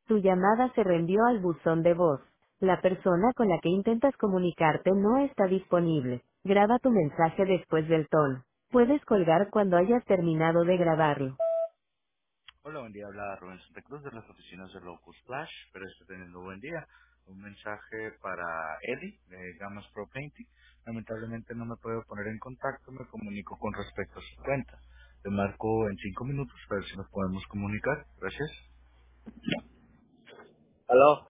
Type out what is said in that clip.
Tu llamada se reenvió al buzón de voz. La persona con la que intentas comunicarte no está disponible. Graba tu mensaje después del tono. Puedes colgar cuando hayas terminado de grabarlo. Hola, buen día. Habla Rubén Santa Cruz de las oficinas de Locus Flash. Espero esté teniendo un buen día. Un mensaje para Eddie de Gamas Pro Painting. Lamentablemente no me puedo poner en contacto. Me comunico con respecto a su cuenta. Te marco en 5 minutos para ver si nos podemos comunicar. Gracias. ¿Aló?